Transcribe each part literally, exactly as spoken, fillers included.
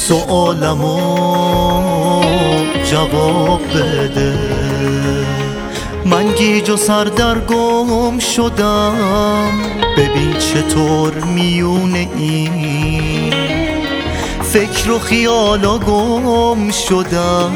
سوالمو جواب بده. من گیج و سردرگم شدم، ببین چطور میونه این فکر و خیالا گم شدم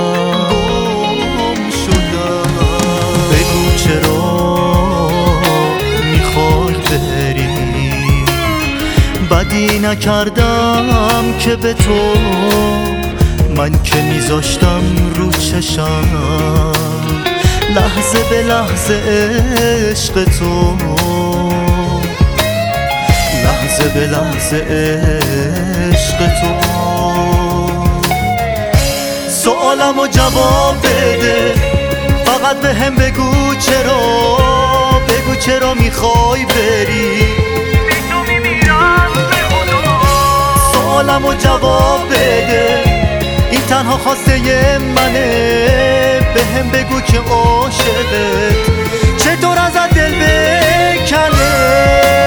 گم شدم. بگو چرا میخوای بری، بدی نکردم که به تو، من که میذاشتم رو چشم لحظه به لحظه عشق تو، لحظه به لحظه عشق تو. سوالمو جواب بده، فقط به هم بگو چرا، بگو چرا میخوای بری، بی تو میمیرم به خدا. سوالمو جواب بده، این تنها خواسته منه، به هم بگو که عاشقت چطور ازت دل بکنه.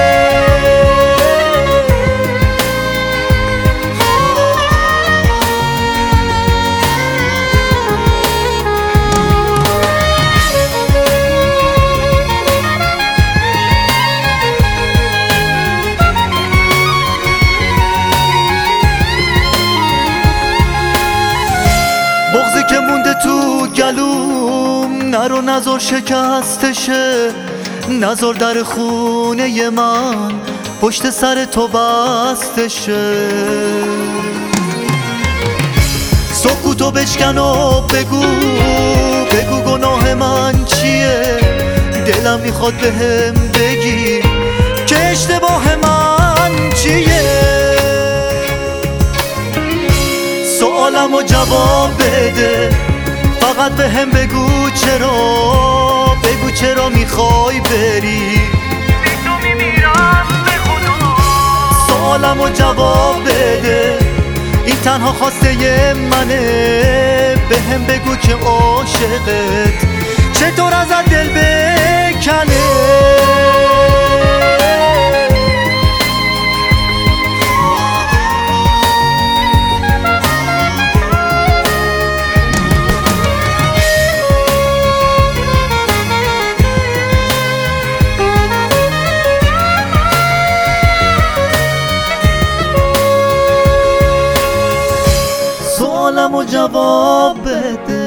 بغضی که مونده تو گلوم، نرو نزار شکستشه، نزار در خونه من پشت سر تو بستشه. سکوتو بشکن و بگو، بگو گناه من چیه، دلم میخواد بهم بگی که اشتباه من چیه. سوالمو جواب بده، فقط به هم بگو چرا، بگو چرا میخوای بری، بی تو میمیرم به خدا. سوالمو جواب بده، این تنها خواسته منه، به هم بگو که عاشقت چطور ازت دل بکنه. سوالمو جواب بده.